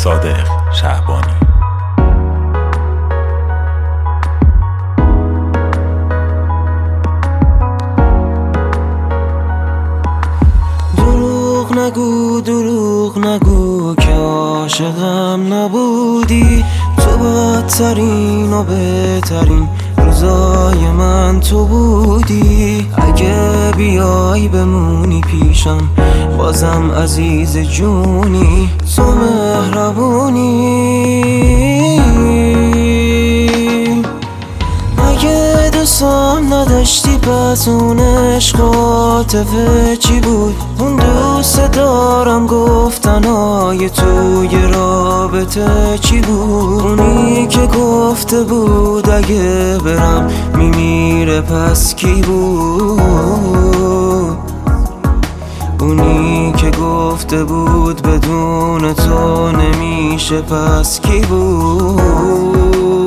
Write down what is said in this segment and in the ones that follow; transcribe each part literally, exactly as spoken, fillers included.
صادق شعبانی. دروغ نگو دروغ نگو که عاشقم نبودی، تو بدترین و بهترین روزای من تو بودی. اگه بیای بمونی پیشم بازم عزیز جونی، تو مهربونی. اگه دوستم نداشتی پس اون عشق عاطفه چی بود؟ اون دوست دارم گفتنهای توی رابطه چی بود؟ اونی که گفته بود اگه برم میمیره پس کی بود؟ اونی که گفته بود بدون تو نمیشه پس کی بود؟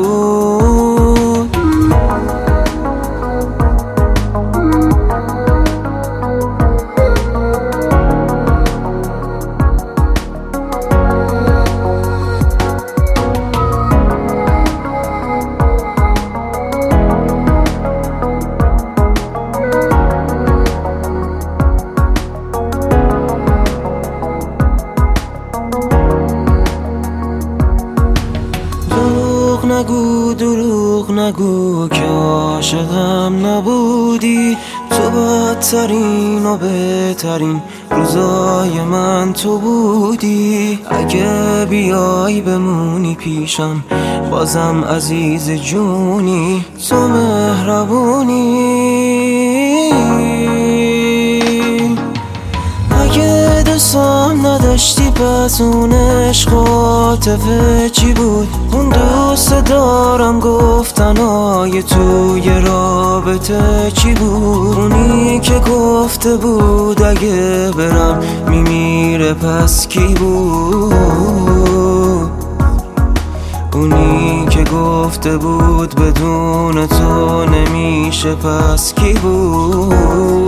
دروغ نگو دروغ نگو که عاشقم نبودی، تو بدترین و بهترین روزای من تو بودی. اگه بیای بمونی پیشم بازم عزیز جونی، تو مهربونی. اگه دوستم نداشتی پس اون عشق عاطفه چی بود؟ اون دوست دارم گفتنهای توی رابطه چی بود؟ اونی که گفته بود اگه برم میمیره پس کی بود؟ اونی که گفته بود بدون تو نمیشه پس کی بود؟